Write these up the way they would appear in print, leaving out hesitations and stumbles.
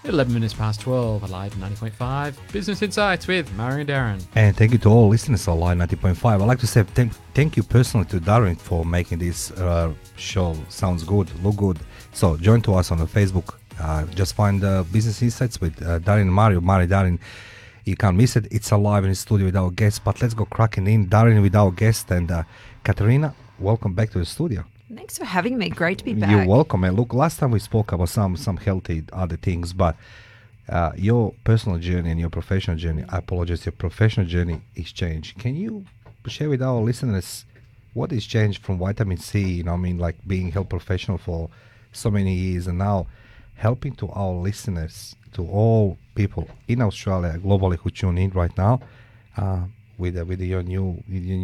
11 minutes past 12, alive 90.5, Business Insights with Murray and Darren. And thank you to all listeners of Live 90.5. I'd like to say thank you personally to Darren for making this show sounds good, look good. So join to us on the Facebook. Just find Business Insights with Darren and Mario. Murray, Darren, you can't miss it. It's alive in the studio with our guest. But let's go cracking in. Darren with our guest. And Katerina, welcome back to the studio. Thanks for having me. Great to be back. You're welcome. And look, last time we spoke about some healthy other things, but your personal journey and your professional journey, I apologize, your professional journey is changed. Can you share with our listeners what is changed from vitamin C, like being health professional for so many years and now helping to our listeners, to all people in Australia, globally who tune in right now with your new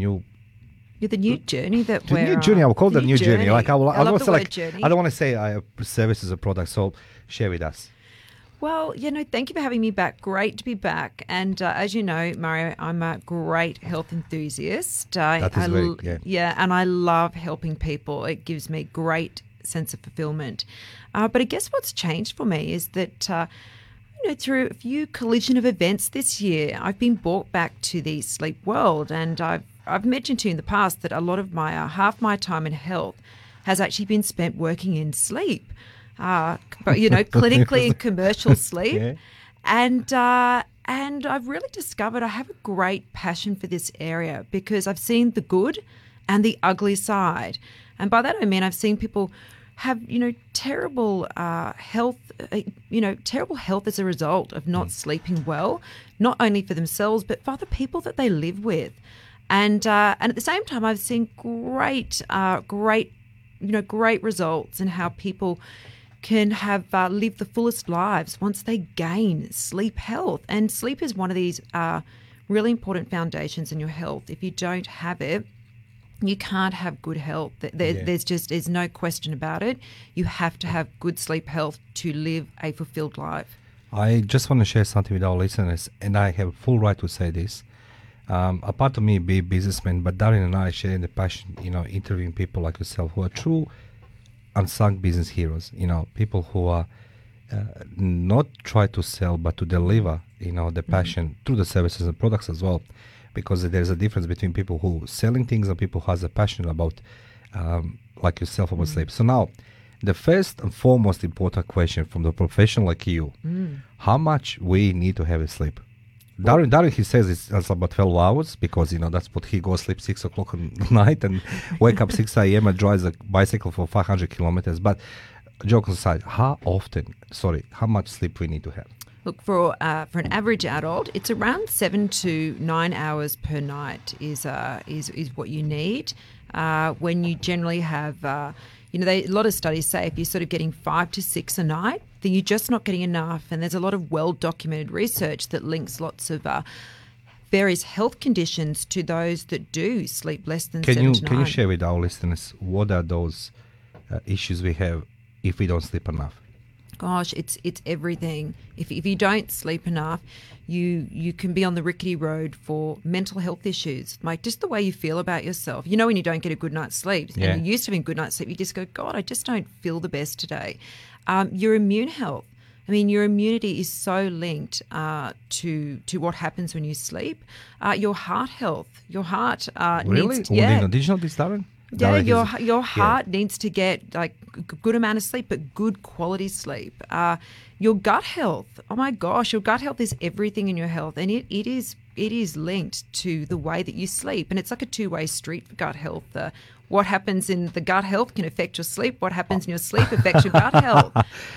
the new journey that the we're new journey. I will call it the new journey. I love the word journey. I don't want to say services or products. So share with us. Well, thank you for having me back. Great to be back. And as you know, Mario, I'm a great health enthusiast. That is great. Yeah, and I love helping people. It gives me great sense of fulfillment. But I guess what's changed for me is that through a few collision of events this year, I've been brought back to the sleep world, and I've mentioned to you in the past that a lot of my half my time in health has actually been spent working in sleep, but clinically and commercial sleep, Yeah. and I've really discovered I have a great passion for this area because I've seen the good and the ugly side, and by that I mean I've seen people have terrible health, terrible health as a result of not sleeping well, not only for themselves but for other people that they live with. And at the same time, I've seen great results in how people can have lived the fullest lives once they gain sleep health. And sleep is one of these really important foundations in your health. If you don't have it, you can't have good health. There's no question about it. You have to have good sleep health to live a fulfilled life. I just want to share something with our listeners, and I have full right to say this. A part of me be a businessman, but Darren and I share the passion, interviewing people like yourself who are true unsung business heroes, people who are not try to sell, but to deliver, the passion through the services and products as well. Because there's a difference between people who selling things and people who has a passion about, like yourself, about sleep. So now, the first and foremost important question from the professional like you, how much we need to have a sleep? Darren, he says it's about 12 hours because, that's what he goes sleep 6 o'clock at night and wake up 6 a.m. and drives a bicycle for 500 kilometers. But jokes aside, how much sleep we need to have? Look, for an average adult, it's around 7 to 9 hours per night is what you need. When you generally have, a lot of studies say if you're sort of getting 5 to 6 a night, then you're just not getting enough. And there's a lot of well-documented research that links lots of various health conditions to those that do sleep less than 7 to 9. Can you share with our listeners what are those issues we have if we don't sleep enough? Gosh, it's everything. If you don't sleep enough, you can be on the rickety road for mental health issues, like just the way you feel about yourself. When you don't get a good night's sleep, and you're used to having a good night's sleep, you just go, God, I just don't feel the best today. Your immune health. I mean, your immunity is so linked to what happens when you sleep. Your heart health. Your heart really? needs... Yeah. Did you know this, Darren? Yeah, your heart needs to get like a good amount of sleep, but good quality sleep. Your gut health. Oh my gosh, your gut health is everything in your health, and it is linked to the way that you sleep, and it's like a two-way street for gut health. What happens in the gut health can affect your sleep. What happens in your sleep affects your gut health.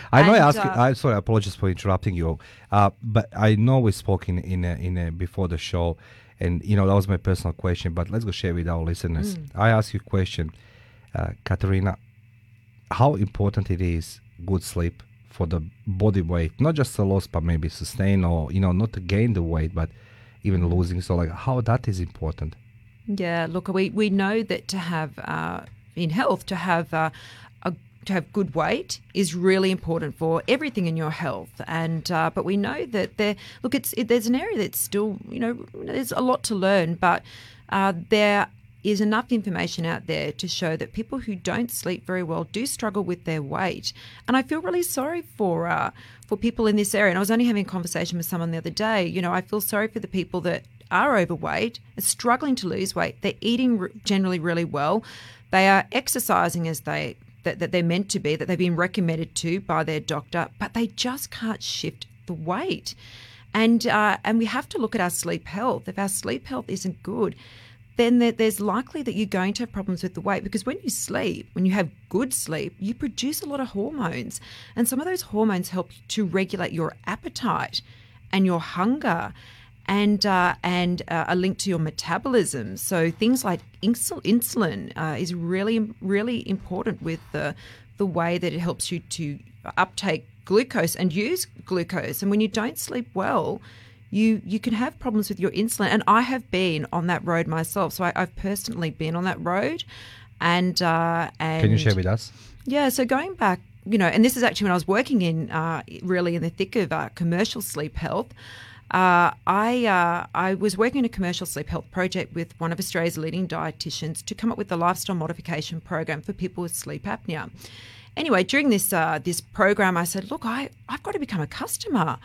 I'm sorry, I apologize for interrupting you, but I know we spoke in before the show. And, that was my personal question, but let's go share with our listeners. I ask you a question, Katerina, how important it is good sleep for the body weight, not just the loss, but maybe sustain or, not to gain the weight, but even losing. So, how that is important. Yeah, look, we know that to have, in health, to have good weight is really important for everything in your health, and but we know that there's an area that's still there's a lot to learn, but there is enough information out there to show that people who don't sleep very well do struggle with their weight. And I feel really sorry for people in this area. And I was only having a conversation with someone the other day. You know, I feel sorry for the people that are overweight, are struggling to lose weight. They're eating generally really well. They are exercising as that they're meant to be, that they've been recommended to by their doctor, but they just can't shift the weight. And we have to look at our sleep health. If our sleep health isn't good, then there's likely that you're going to have problems with the weight, because when you sleep, when you have good sleep, you produce a lot of hormones. And some of those hormones help to regulate your appetite and your hunger and are linked to your metabolism. So things like insulin is really, really important with the way that it helps you to uptake glucose and use glucose. And when you don't sleep well, you can have problems with your insulin. And I have been on that road myself. So I've personally been on that road. And can you share with us? Yeah. So going back, you know, and this is actually when I was working in really in the thick of commercial sleep health. I was working in a commercial sleep health project with one of Australia's leading dietitians to come up with a lifestyle modification program for people with sleep apnea. Anyway, during this program, I said, "Look, I've got to become a customer.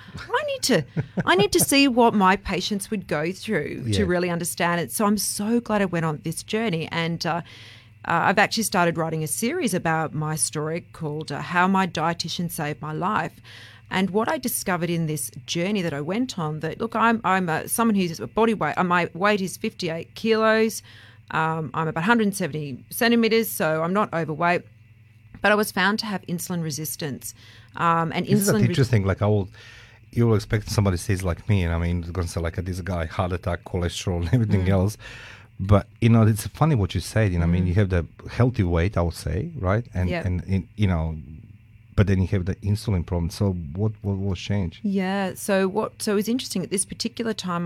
I need to see what my patients would go through to really understand it." So I'm so glad I went on this journey, and I've actually started writing a series about my story called "How My Dietitian Saved My Life." And what I discovered in this journey that I went on, that look, I'm someone who's body weight. My weight is 58 kilos. I'm about 170 centimeters, so I'm not overweight. But I was found to have insulin resistance. And Isn't that interesting? Like you will expect somebody says like me, and I mean, it's going to say like this guy, heart attack, cholesterol, and everything else. But you know, it's funny what you said. You know, I mean, you have the healthy weight, I would say, right? And you know, but then you have the insulin problem. So what was changed? Yeah. So it was interesting at this particular time.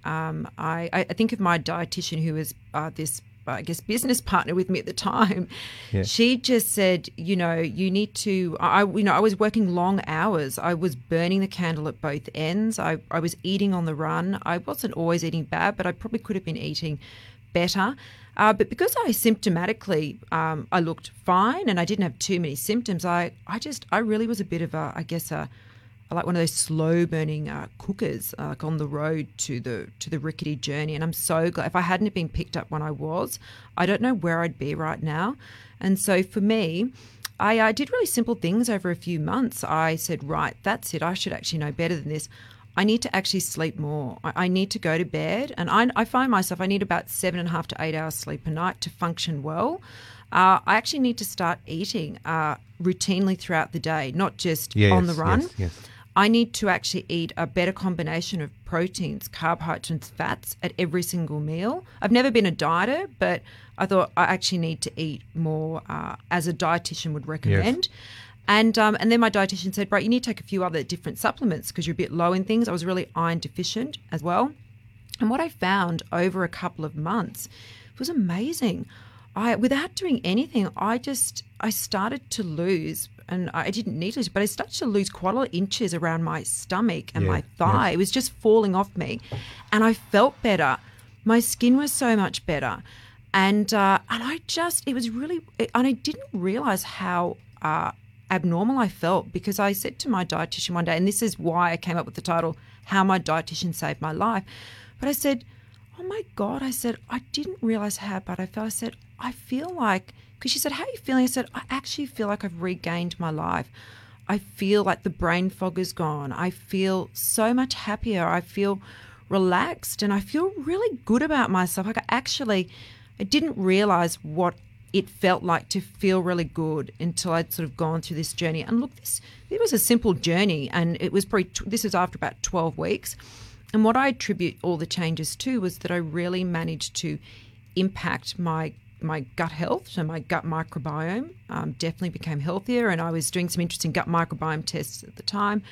I think of my dietitian, who was this, I guess, business partner with me at the time. Yeah. She just said, you know, you need to. I was working long hours. I was burning the candle at both ends. I was eating on the run. I wasn't always eating bad, but I probably could have been eating better. But because I symptomatically, I looked fine and I didn't have too many symptoms. I really was a bit of like one of those slow burning cookers, like on the road to the rickety journey. And I'm so glad. If I hadn't been picked up when I don't know where I'd be right now. And so for me, I did really simple things over a few months. I said, right, that's it. I should actually know better than this. I need to actually sleep more. I need to go to bed. And I find myself, I need about 7.5 to 8 hours sleep a night to function well. I actually need to start eating routinely throughout the day, not just on the run. Yes. I need to actually eat a better combination of proteins, carbohydrates, and fats at every single meal. I've never been a dieter, but I thought I actually need to eat more as a dietitian would recommend. Yes. And then my dietitian said, right, you need to take a few other different supplements because you're a bit low in things. I was really iron deficient as well. And what I found over a couple of months was amazing. Without doing anything, I started to lose, and I didn't need to, but I started to lose quite a lot of inches around my stomach and my thigh. It was just falling off me. And I felt better. My skin was so much better. And it was really, and I didn't realize how abnormal I felt, because I said to my dietitian one day, and this is why I came up with the title, How My Dietitian Saved My Life. But I said, oh my God, I said, I didn't realize how bad I felt. I said, I feel like, because she said, how are you feeling? I said, I actually feel like I've regained my life. I feel like the brain fog is gone. I feel so much happier. I feel relaxed and I feel really good about myself. Like I didn't realize what it felt like to feel really good until I'd sort of gone through this journey. And look, it was a simple journey, and it was this was after about 12 weeks. And what I attribute all the changes to was that I really managed to impact my gut health. So my gut microbiome definitely became healthier, and I was doing some interesting gut microbiome tests at the time.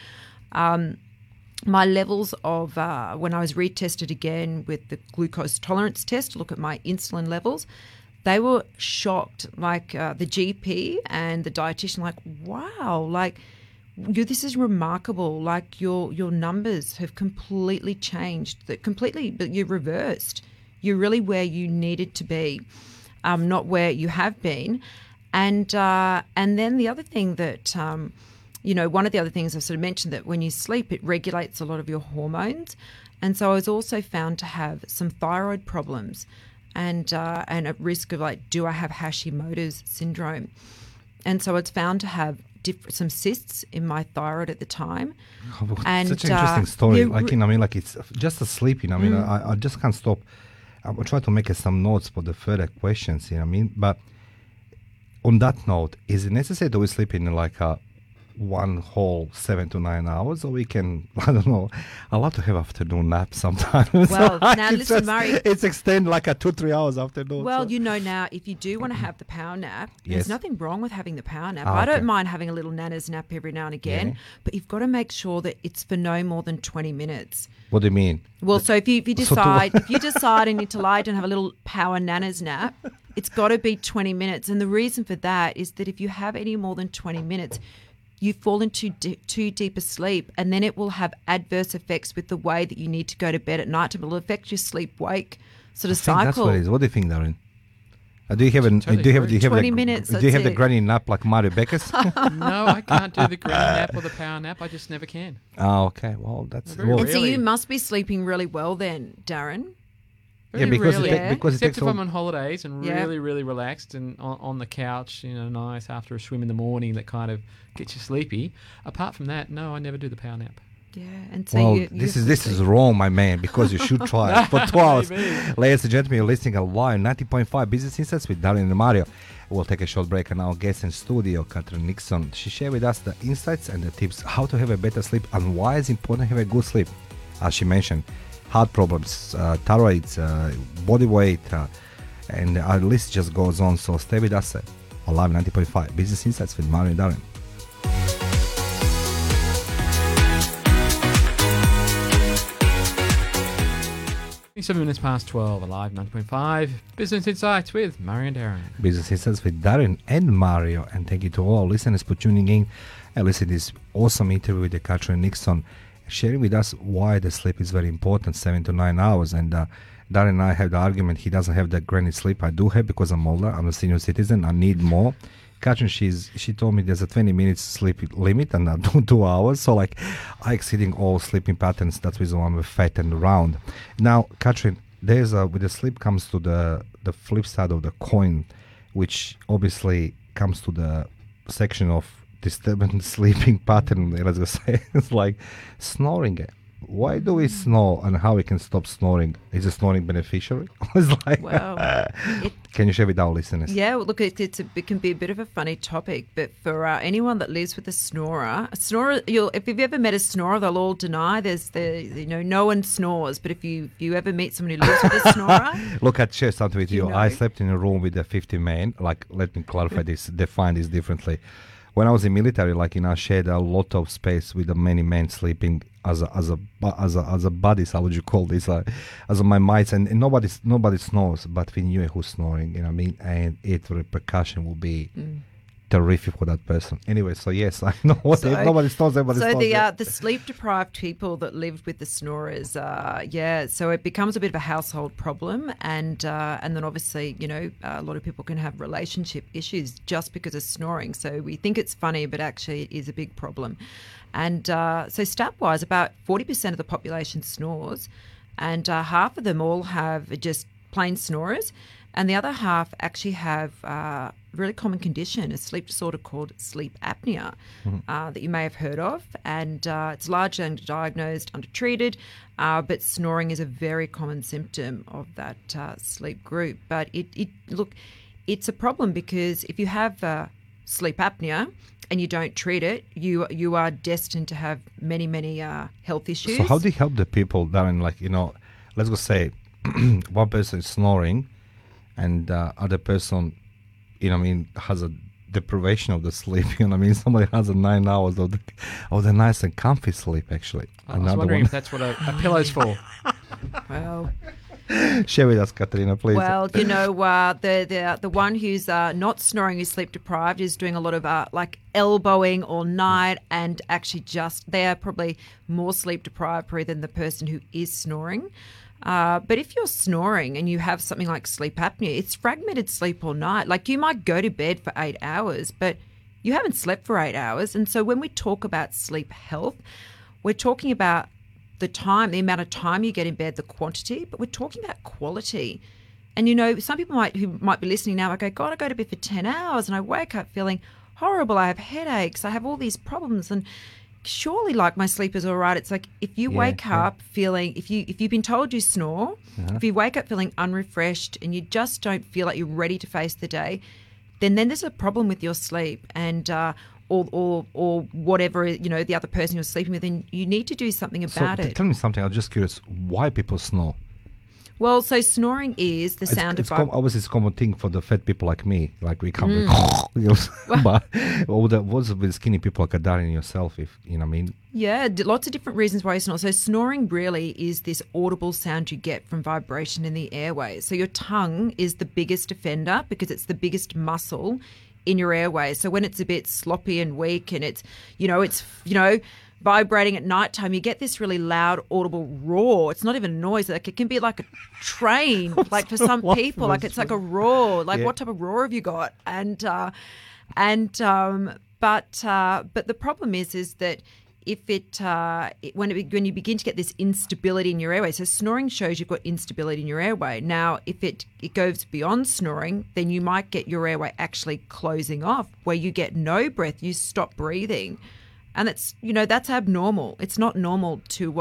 My levels of, when I was retested again with the glucose tolerance test to look at my insulin levels, they were shocked, like the GP and the dietitian, like, wow, like, this is remarkable. Like your numbers have completely changed, but you've reversed you're really where you needed to be, not where you have been. And then the other thing that, one of the other things I sort of mentioned, that when you sleep, it regulates a lot of your hormones. And so I was also found to have some thyroid problems and a risk of do I have Hashimoto's syndrome? And so it's found to have some cysts in my thyroid at the time. Oh, and such an interesting story. yeah, It's just a sleep. I just can't stop. I will try to make some notes for the further questions. But on that note, is it necessary that we sleep in one whole 7 to 9 hours, or we can, I don't know, I love to have afternoon nap sometimes. Well, now listen, Murray. It's extend 2-3 hours afternoon. Well, so. Now, if you do want to have the power nap, Yes. there's nothing wrong with having the power nap. Ah, I don't okay. mind having a little nana's nap every now and again, Yeah. but you've got to make sure that it's for no more than 20 minutes. What do you mean? Well, so if you So decide you need to lie down and have a little power nana's nap, it's got to be 20 minutes. And the reason for that is that if you have any more than 20 minutes, you fall into too deep a sleep, and then it will have adverse effects with the way that you need to go to bed at night. It will affect your sleep-wake sort of I think that's cycle. what it is. What do you think, Darren? Do you have 20 minutes, Do you have that's the it. granny nap like Mario Becker's? No, I can't do the granny nap or the power nap. I just never can. Oh, okay. Well, that's Very well, And so Really? you must be sleeping really well then, Darren. Very because rarely. it ta- because it Except takes if all- I'm on holidays and Yeah. really, really relaxed and on the couch, nice after a swim in the morning, that kind of gets you sleepy. Apart from that, no, I never do the power nap. Yeah, and so well, you this is wrong, my man, because you should try it for 2 hours. Maybe. Ladies and gentlemen, you're listening to live 90.5 Business Insights with Darren and Mario. We'll take a short break, and our guest in studio, Catherine Nixon, she shared with us the insights and the tips how to have a better sleep and why it's important to have a good sleep. As she mentioned, heart problems, thyroids, body weight, and our list just goes on. So stay with us at Alive 90.5 Business Insights with Mario and Darren. 7 minutes past 12, Alive 9.5, Business Insights with Mario and Darren. Business Insights with Darren and Mario, and thank you to all listeners for tuning in and listening to this awesome interview with Catherine Nixon, sharing with us why the sleep is very important, 7 to 9 hours. And Darren and I have the argument he doesn't have the granny sleep. I do have because I'm older. I'm a senior citizen. I need more. Catherine, she told me there's a 20 minutes sleep limit and I do 2 hours. So I exceeding all sleeping patterns. That's the reason why I'm fat and round. Now, Catherine, there's with the sleep comes to the flip side of the coin, which obviously comes to the section of disturbing sleeping pattern. Let's just say it's like snoring. Why do we snore and how we can stop snoring? Is the snoring beneficial? It's like, Well, can you share with our listeners? yeah, well, look, it can be a bit of a funny topic, but for anyone that lives with a snorer, if you've ever met a snorer, they'll all deny no one snores. But if you ever meet someone who lives with a snorer, Look, I'd share something with you. You know. I slept in a room with the 50 men. Let me clarify this, define this differently. When I was in military, I shared a lot of space with the many men sleeping as a buddies. How would you call this? As my mates, and nobody snores, but we knew who's snoring. And its repercussion will be terrific for that person. Anyway, so yes, I know what if nobody snores. Everybody so snores. the sleep deprived people that lived with the snorers, so it becomes a bit of a household problem, and then obviously a lot of people can have relationship issues just because of snoring. So we think it's funny, but actually it is a big problem. And so stat-wise, about 40% of the population snores, and half of them all have just plain snorers, and the other half actually have a really common condition, a sleep disorder called sleep apnea, that you may have heard of. And it's largely underdiagnosed, undertreated, but snoring is a very common symptom of that sleep group. But it's a problem because if you have sleep apnea and you don't treat it, you are destined to have many, many health issues. So how do you help the people, Darren? Let's go say one person is snoring and other person, has a deprivation of the sleep. Somebody has 9 hours of the nice and comfy sleep. Actually, I was wondering if that's what a pillow's for. Well, share with us, Katrina, please. Well, the one who's not snoring, who's sleep deprived, is doing a lot of elbowing all night, and actually they are probably more sleep deprived probably than the person who is snoring. But if you're snoring and you have something like sleep apnea, it's fragmented sleep all night. Like you might go to bed for 8 hours, but you haven't slept for 8 hours. And so when we talk about sleep health, we're talking about the time, the amount of time you get in bed, the quantity, but we're talking about quality. And, you know, some people who might be listening now, I go, God, I go to bed for 10 hours and I wake up feeling horrible. I have headaches. I have all these problems. And surely, like, my sleep is all right. It's like if you wake up feeling, if you've been told you snore, if you wake up feeling unrefreshed and you just don't feel like you're ready to face the day, then there's a problem with your sleep and or whatever, you know, the other person you're sleeping with, and you need to do something about it. Tell me something. I'm just curious. Why people snore? Well, so snoring is the sound of obviously it's a common thing for the fat people like me. Like we come, but what's with skinny people like Darren and yourself? If you know what I mean. Yeah, lots of different reasons why you snore. So snoring really is this audible sound you get from vibration in the airways. So your tongue is the biggest offender because it's the biggest muscle in your airways. So when it's a bit sloppy and weak and it's vibrating at nighttime, you get this really loud, audible roar. It's not even a noise. Like it can be like a train. Like for some people, like it's like a roar. Like what type of roar have you got? But the problem is that if when you begin to get this instability in your airway, so snoring shows you've got instability in your airway. Now, if it goes beyond snoring, then you might get your airway actually closing off, where you get no breath, you stop breathing. And that's abnormal. It's not normal to.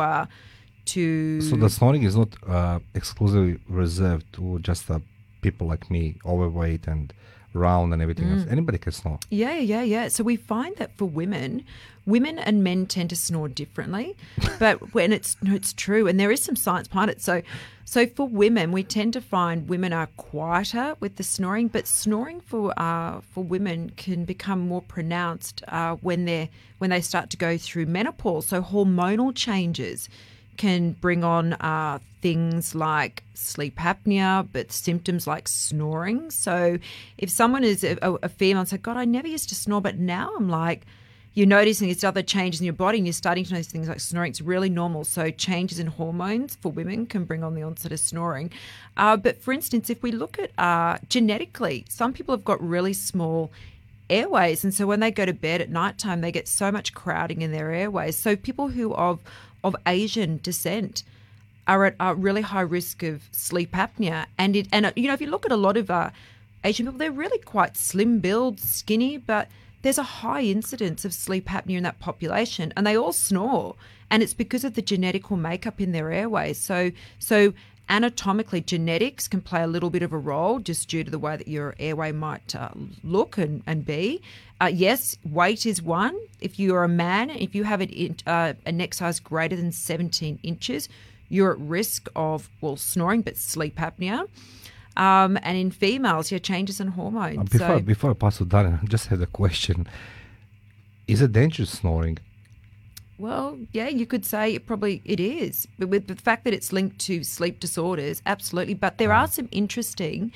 So the snoring is not exclusively reserved to just people like me, overweight and round and everything else. Anybody can snore. Yeah. So we find that for women and men tend to snore differently, but when it's true, and there is some science behind it. So for women, we tend to find women are quieter with the snoring, but snoring for women can become more pronounced when they start to go through menopause. So hormonal changes can bring on things like sleep apnea, but symptoms like snoring. So if someone is a female and say, God, I never used to snore, but now I'm like, you're noticing these other changes in your body and you're starting to notice things like snoring. It's really normal. So changes in hormones for women can bring on the onset of snoring. But for instance, if we look at genetically, some people have got really small airways. And so when they go to bed at nighttime, they get so much crowding in their airways. So people who of Asian descent are at a really high risk of sleep apnea. And if you look at a lot of Asian people, they're really quite slim build, skinny, but there's a high incidence of sleep apnea in that population, and they all snore. And it's because of the genetical makeup in their airways. So anatomically, genetics can play a little bit of a role just due to the way that your airway might look and be. Yes, weight is one. If you're a man, if you have a neck size greater than 17 inches, you're at risk of, snoring, but sleep apnea. And in females, changes in hormones. Before I pass to Darren, I just had a question. Is it dangerous snoring? Well, yeah, you could say it is. But with the fact that it's linked to sleep disorders, absolutely. But there are some interesting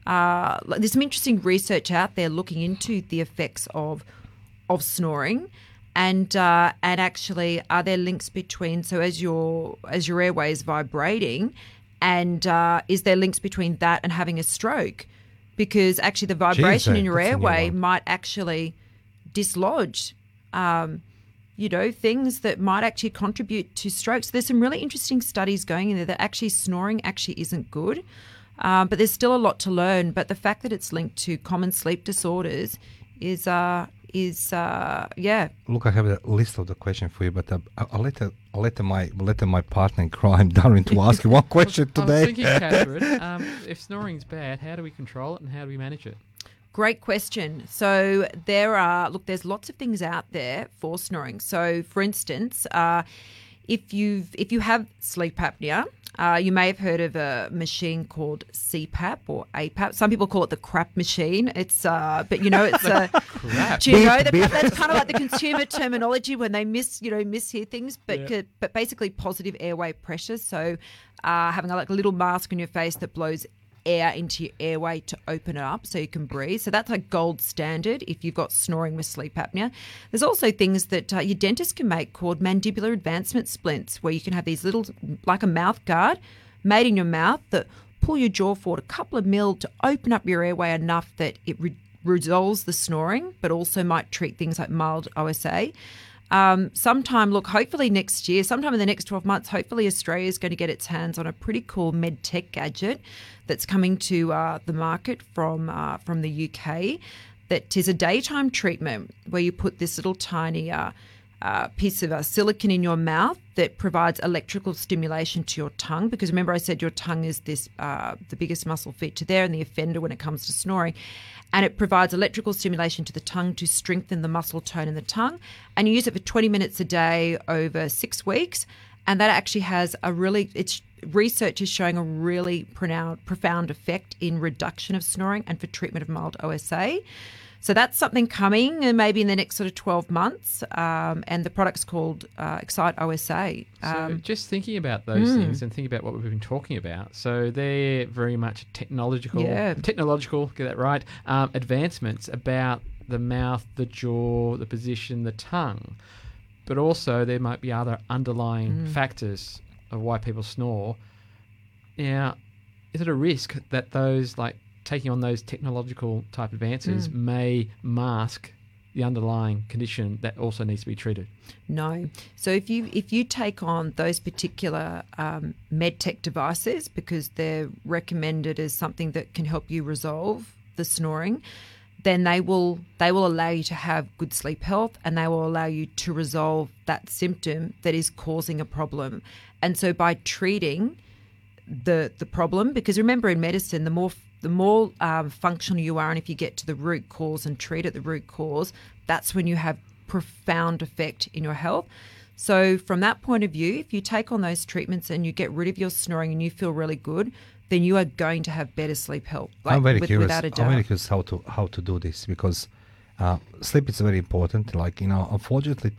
research out there looking into the effects of snoring. And actually, are there links between, so as your airway is vibrating, and is there links between that and having a stroke? Because actually the vibration in your airway might actually dislodge, things that might actually contribute to strokes. There's some really interesting studies going in there that actually snoring actually isn't good, but there's still a lot to learn. But the fact that it's linked to common sleep disorders is Look, I have a list of the questions for you, but I'll let my partner in crime, Darren, to ask you one question today. I was thinking, Catherine, if snoring's bad, how do we control it and how do we manage it? Great question. So there's lots of things out there for snoring. So for instance, if you have sleep apnea, you may have heard of a machine called CPAP or APAP. Some people call it the crap machine. It's but it's a crap. Do you know that's kind of like the consumer terminology when they mishear things, but basically positive airway pressure. So having a little mask on your face that blows air into your airway to open it up so you can breathe. So that's like gold standard if you've got snoring with sleep apnea. There's also things that your dentist can make called mandibular advancement splints, where you can have these little, like a mouth guard, made in your mouth that pull your jaw forward a couple of mil to open up your airway enough that it resolves the snoring, but also might treat things like mild OSA. Hopefully next year, sometime in the next 12 months, hopefully Australia is going to get its hands on a pretty cool med tech gadget that's coming to the market from the UK. That is a daytime treatment where you put this little tiny piece of silicone in your mouth that provides electrical stimulation to your tongue. Because remember, I said your tongue is the biggest muscle feature there and the offender when it comes to snoring. And it provides electrical stimulation to the tongue to strengthen the muscle tone in the tongue. And you use it for 20 minutes a day over 6 weeks. And that actually has research is showing a really profound effect in reduction of snoring and for treatment of mild OSA. So that's something coming maybe in the next sort of 12 months. And the product's called Excite OSA. So just thinking about those things and thinking about what we've been talking about. So they're very much technological, get that right, advancements about the mouth, the jaw, the position, the tongue. But also there might be other underlying factors of why people snore. Now, is it a risk that those, like taking on those technological type advances, may mask the underlying condition that also needs to be treated? No. So if you take on those particular med tech devices because they're recommended as something that can help you resolve the snoring, then they will allow you to have good sleep health and they will allow you to resolve that symptom that is causing a problem. And so by treating the problem, because remember in medicine, the more functional you are, and if you get to the root cause and treat at the root cause, that's when you have profound effect in your health. So from that point of view, if you take on those treatments and you get rid of your snoring and you feel really good, then you are going to have better sleep health. I'm very curious. Without a doubt. I'm very curious how to do this because sleep is very important. Like, unfortunately,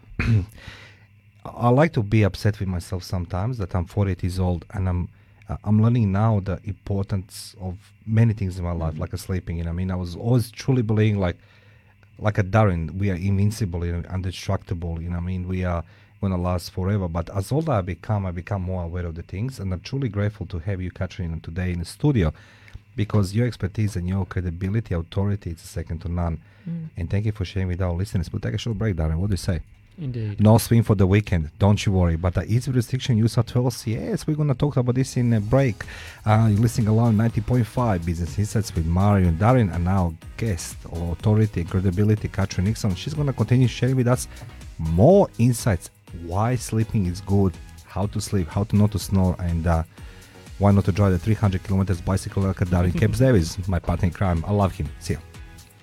I like to be upset with myself sometimes that I'm 48 years old and I'm learning now the importance of many things in my life, like sleeping. I was always truly believing like a Darren, we are invincible, indestructible. We are going to last forever. But as older I become more aware of the things, and I'm truly grateful to have you, Katrin, today in the studio, because your expertise and your credibility, authority, is second to none. And thank you for sharing with our listeners. We'll take a short break, Darren. What do you say? Indeed. No swim for the weekend, don't you worry. But the easy restriction New South Wales, yes, we're going to talk about this in a break. You're listening along 90.5 Business Insights with Mario and Darren, and our guest of authority, credibility, Katrin Nixon. She's going to continue sharing with us more insights, why sleeping is good, how to sleep, how to not to snore, and why not to drive the 300 kilometers bicycle like a Darren Capes Davis, my partner in crime. I love him. See you.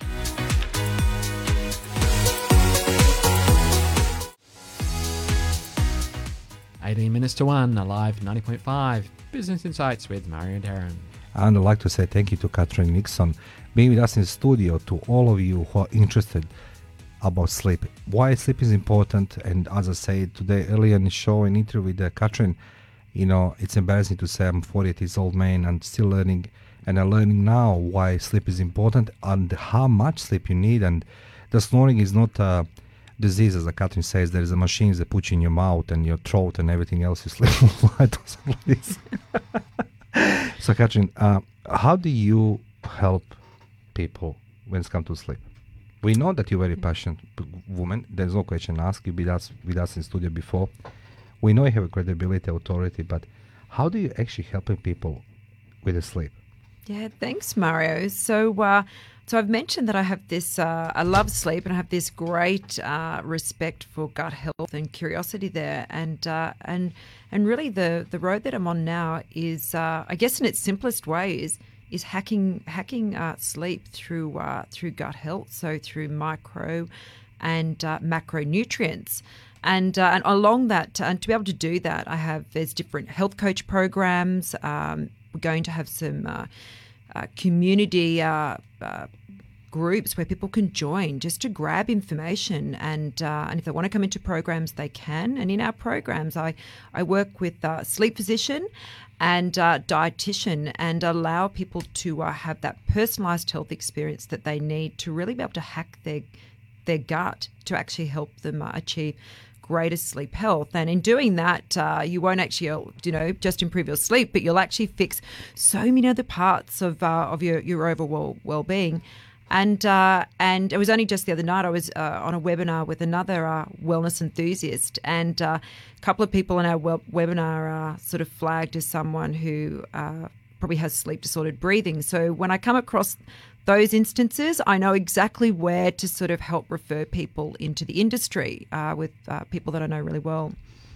18 minutes to 1, alive 90.5 Business Insights with Mario and Darren. And I'd like to say thank you to Katrin Nixon being with us in the studio, to all of you who are interested about sleep, why sleep is important. And as I said today earlier in the show, an interview with Katrin, it's embarrassing to say I'm 48 years old man and still learning, and I'm learning now why sleep is important and how much sleep you need. And the snoring is not a disease, as Katrin says. There is a machines that put you in your mouth and your throat and everything else. You sleep like this. So Katrin, how do you help people when it comes to sleep? We know that you're a very passionate woman. There's no question asked. You've been with us in studio before. We know you have a credibility, authority, but how do you actually helping people with the sleep? Yeah, thanks, Mario. So I've mentioned that I have this, I love sleep, and I have this great respect for gut health and curiosity there. And really the road that I'm on now is, I guess in its simplest way, is hacking sleep through gut health, so through micro and macronutrients. And along that, and to be able to do that, there's different health coach programs. We're going to have some community groups where people can join just to grab information, and if they want to come into programs, they can. And in our programs, I work with sleep physician and dietitian, and allow people to have that personalised health experience that they need to really be able to hack their gut to actually help them achieve greater sleep health. And in doing that, you won't actually, just improve your sleep, but you'll actually fix so many other parts of your overall well-being. And it was only just the other night I was on a webinar with another wellness enthusiast, and a couple of people in our webinar sort of flagged as someone who probably has sleep-disordered breathing. So when I come across those instances, I know exactly where to sort of help refer people into the industry with people that I know really well.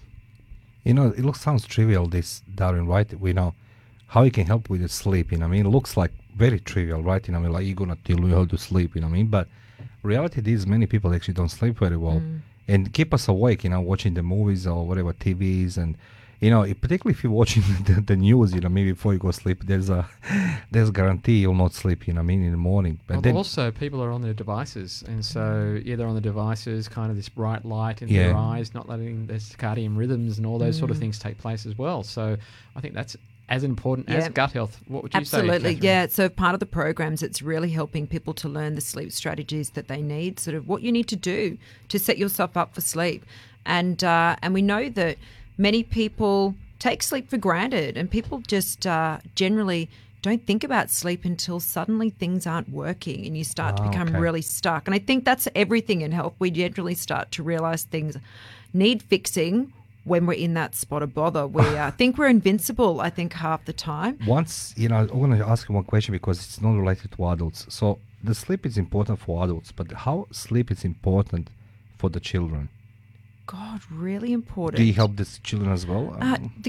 It sounds trivial, this, Darren, right? We know how you can help with the sleep, it looks like very trivial, right? Like you're gonna tell you how to sleep, But reality is many people actually don't sleep very well, and keep us awake, watching the movies or whatever TVs, and particularly if you're watching the news, maybe before you go sleep, there's guarantee you'll not sleep, in the morning. But then also people are on their devices, and so they're on the devices, kind of this bright light in their eyes, not letting their circadian rhythms and all those sort of things take place as well. So I think that's as important as gut health. What would you say? Absolutely, yeah. So part of the programs, it's really helping people to learn the sleep strategies that they need, sort of what you need to do to set yourself up for sleep. And we know that many people take sleep for granted, and people just generally don't think about sleep until suddenly things aren't working and you start to become really stuck. And I think that's everything in health. We generally start to realise things need fixing when we're in that spot of bother. We think we're invincible, I think, half the time. Once, I want to ask you one question because it's not related to adults. So the sleep is important for adults, but how sleep is important for the children? God, really important. Do you help the children as well? The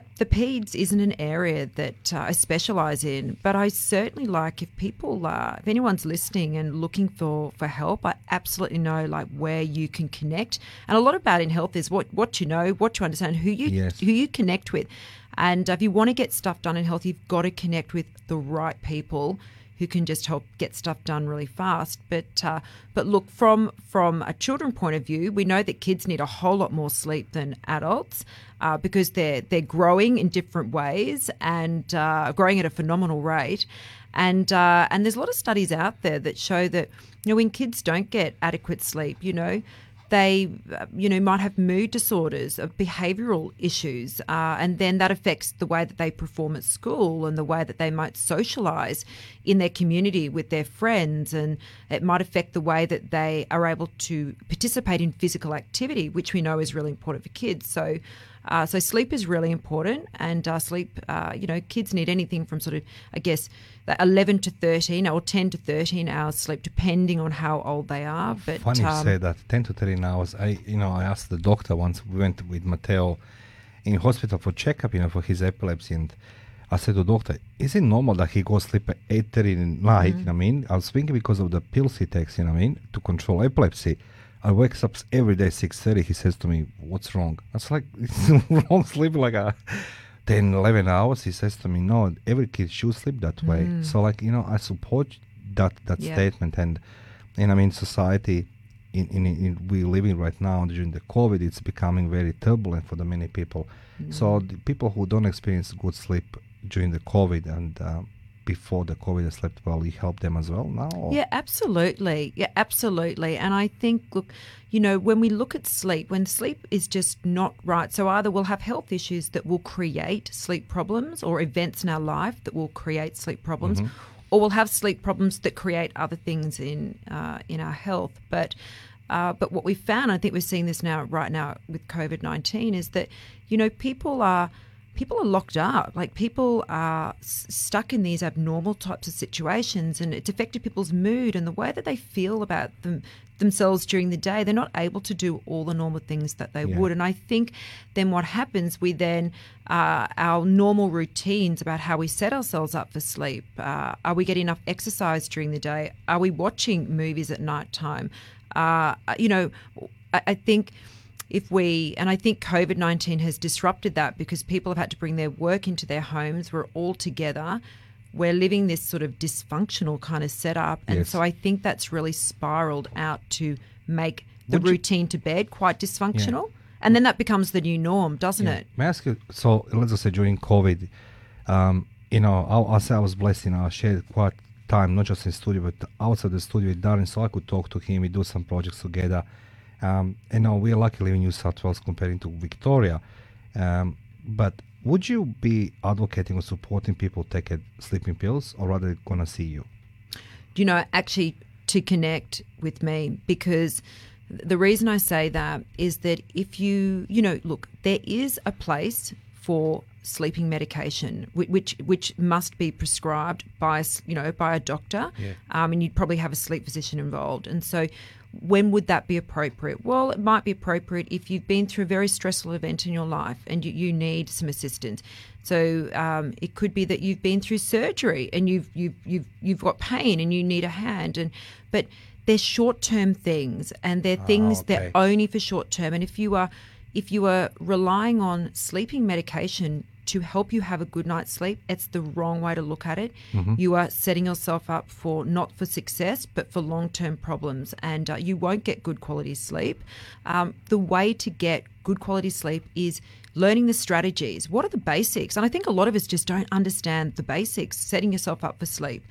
peds isn't an area that I specialise in, but I certainly like if people, if anyone's listening and looking for help, I absolutely know where you can connect. And a lot about in health is what you know, what you understand, who you connect with. And if you want to get stuff done in health, you've got to connect with the right people who can just help get stuff done really fast. But look, from a children point of view, we know that kids need a whole lot more sleep than adults because they're growing in different ways and growing at a phenomenal rate. And there's a lot of studies out there that show that when kids don't get adequate sleep, they might have mood disorders, behavioural issues, and then that affects the way that they perform at school and the way that they might socialise in their community with their friends, and it might affect the way that they are able to participate in physical activity, which we know is really important for kids. So sleep is really important, and sleep, kids need anything from sort of, I guess, 11 to 13 or 10 to 13 hours sleep, depending on how old they are. But funny you say that, 10 to 13 hours. I asked the doctor once. We went with Matteo in hospital for checkup, for his epilepsy, and I said to the doctor, is it normal that he goes sleep at 8:30 in the night? I was thinking because of the pills he takes, to control epilepsy. I wakes up every day 6:30. He says to me, "What's wrong?" I was like, "It's wrong sleeping like 10, 11 hours." He says to me, "No, every kid should sleep that way." So I support that statement, and society in we're living right now during the COVID, it's becoming very turbulent for the many people. So the people who don't experience good sleep during the COVID and before the COVID they slept well, you help them as well now? Or? Yeah, absolutely. And I think, look, when we look at sleep, when sleep is just not right, so either we'll have health issues that will create sleep problems or events in our life that will create sleep problems, or we'll have sleep problems that create other things in our health. But what we found, I think we're seeing this right now with COVID-19, is that, people are locked up. People are stuck in these abnormal types of situations, and it's affected people's mood and the way that they feel about themselves during the day. They're not able to do all the normal things that they would. And I think then what happens, we then, our normal routines about how we set ourselves up for sleep, are we getting enough exercise during the day? Are we watching movies at night time? I think I think COVID-19 has disrupted that because people have had to bring their work into their homes. We're all together. We're living this sort of dysfunctional kind of setup. And so I think that's really spiraled out to make the routine to bed quite dysfunctional. Yeah. And then that becomes the new norm, doesn't it? May I ask you, so let's just say during COVID, I'll say I was blessed, I shared quite time, not just in studio, but outside the studio with Darren, so I could talk to him. We do some projects together. We're lucky living in New South Wales comparing to Victoria. But would you be advocating or supporting people take sleeping pills, or rather going to see you? Actually, to connect with me, because the reason I say that is that if look, there is a place for sleeping medication, which must be prescribed by a doctor, and you'd probably have a sleep physician involved. And so, when would that be appropriate? Well, it might be appropriate if you've been through a very stressful event in your life and you need some assistance. So it could be that you've been through surgery and you've got pain and you need a hand. But they're short-term things, and they're things that only for short-term. And if you are relying on sleeping medication to help you have a good night's sleep, it's the wrong way to look at it. Mm-hmm. You are setting yourself up not for success, but for long-term problems, and you won't get good quality sleep. The way to get good quality sleep is learning the strategies. What are the basics? And I think a lot of us just don't understand the basics, setting yourself up for sleep.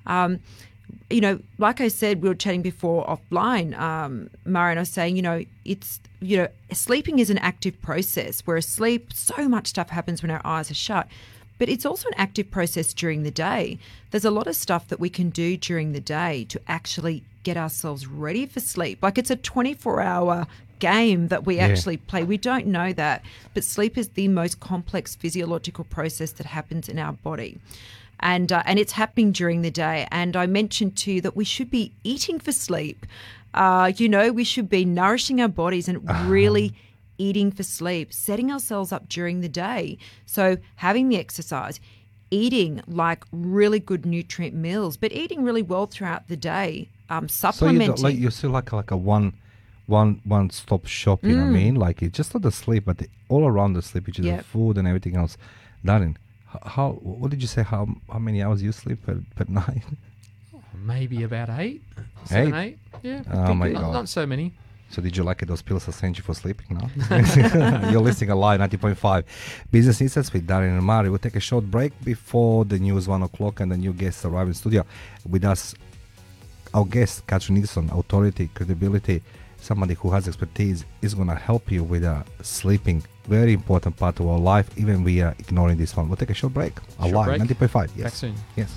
Like I said, we were chatting before offline, Mara, and I was saying, sleeping is an active process. Where asleep, so much stuff happens when our eyes are shut. But it's also an active process during the day. There's a lot of stuff that we can do during the day to actually get ourselves ready for sleep. Like it's a 24-hour game that we actually play. We don't know that. But sleep is the most complex physiological process that happens in our body. And it's happening during the day. And I mentioned to you that we should be eating for sleep. We should be nourishing our bodies and really eating for sleep, setting ourselves up during the day. So having the exercise, eating like really good nutrient meals, but eating really well throughout the day, supplementing. So you're still like a one-stop shop, you know what I mean? Like it's just not the sleep, but all around the sleep, which is the food and everything else. Darren, what did you say? How many hours you sleep per night? Maybe about 8. 7, 8. Yeah. Oh my God. Not so many. So did you like those pills I sent you for sleeping now? You're listening live 90.5 Business Insights with Darren and Mari. We'll take a short break before the news 1 o'clock and the new guests arrive in studio. With us, our guest, Katrin Nilsson, authority, credibility, somebody who has expertise, is going to help you with sleeping. Very important part of our life, even we are ignoring this one. We'll take a short break. Live 90.5. Yes. Back soon. Yes.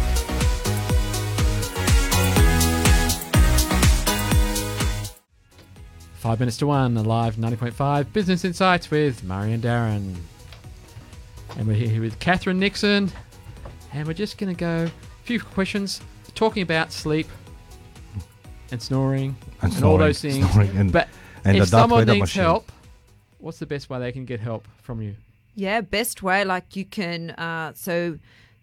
Five minutes to 1, live 90.5 Business Insights with Mari and Darren. And we're here with Katrin Nixon. And we're just going to go a few questions talking about sleep and snoring and all those things. But if someone needs help, what's the best way they can get help from you? Yeah, best way, like you can, so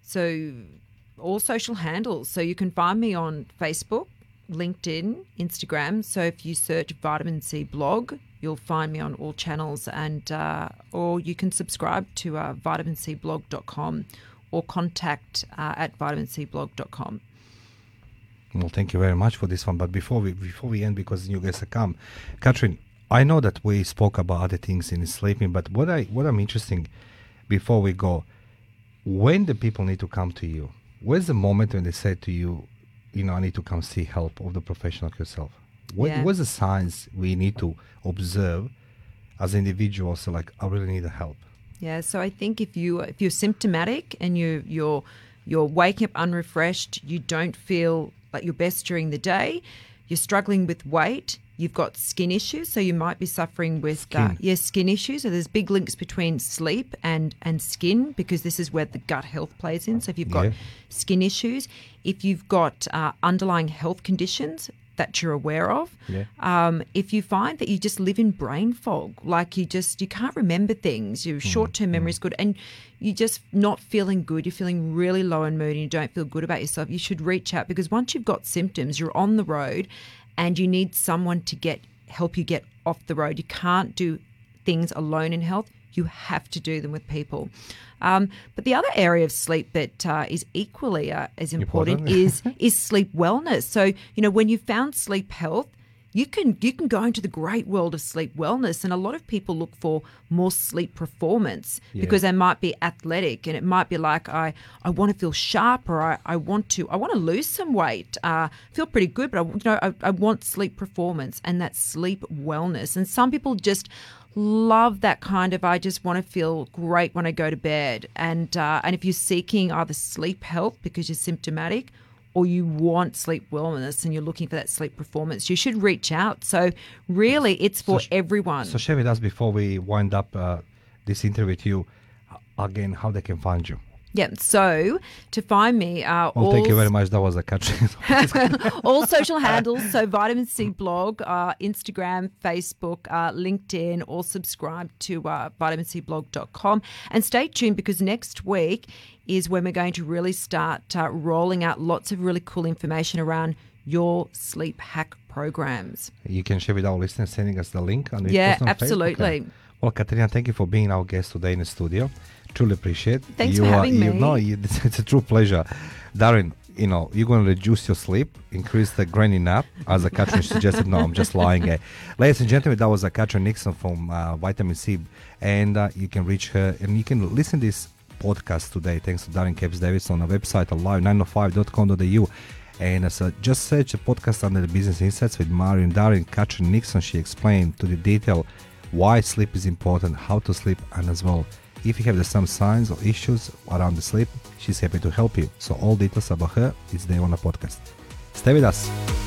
all social handles. So you can find me on Facebook, LinkedIn, Instagram. So if you search Vitamin C Blog, you'll find me on all channels, and or you can subscribe to vitamincblog.com or contact at vitamincblog.com. Well, thank you very much for this one. But before we end, because new guests have come, Katrin, I know that we spoke about other things in sleeping, but what I'm interested before we go, when the people need to come to you, where's the moment when they say to you, I need to come see help of the professional like yourself? What's the signs we need to observe as individuals? So like, I really need the help. Yeah. So I think if you're symptomatic and you're waking up unrefreshed, you don't feel like your best during the day, you're struggling with weight, you've got skin issues, so you might be suffering with skin issues. So there's big links between sleep and skin, because this is where the gut health plays in. So if you've got skin issues, if you've got underlying health conditions that you're aware of, if you find that you just live in brain fog, like you can't remember things, your short-term memory is good, and you're just not feeling good, you're feeling really low in mood and you don't feel good about yourself, you should reach out, because once you've got symptoms, you're on the road and you need someone to help you get off the road. You can't do things alone in health. You have to do them with people. But the other area of sleep that is equally as important is sleep wellness. So, when you found sleep health, you can go into the great world of sleep wellness. And a lot of people look for more sleep performance because they might be athletic, and it might be like, I want to feel sharp, or I want to lose some weight, feel pretty good, but I want sleep performance and that sleep wellness. And some people just love that kind of, I just want to feel great when I go to bed. And if you're seeking either sleep help because you're symptomatic, or you want sleep wellness and you're looking for that sleep performance, you should reach out. So really, it's for everyone. So share with us, before we wind up this interview with you, again, how they can find you. Yeah, so to find me, thank you very much. That was a catch. All social handles, so Vitamin C blog, Instagram, Facebook, LinkedIn, or subscribe to vitamincblog.com. And stay tuned, because next week is when we're going to really start rolling out lots of really cool information around your sleep hack programs. You can share with our listeners, sending us the link. Absolutely. Okay. Well, Katrina, thank you for being our guest today in the studio. Truly appreciate. Thanks for having me. It's a true pleasure. Darren, you're going to reduce your sleep, increase the granny nap, as Katrin suggested. No, I'm just lying. Ladies and gentlemen, that was Katrin Nixon from Vitamin C, and you can reach her and you can listen to this podcast today thanks to Darren Capes Davis on our website, alive905.com.au. And so just search the podcast under the Business Insights with Marion Darren. Katrin Nixon, she explained to the detail why sleep is important, how to sleep, and as well, if you have some signs or issues around the sleep, she's happy to help you. So all details about her is there on the podcast. Stay with us.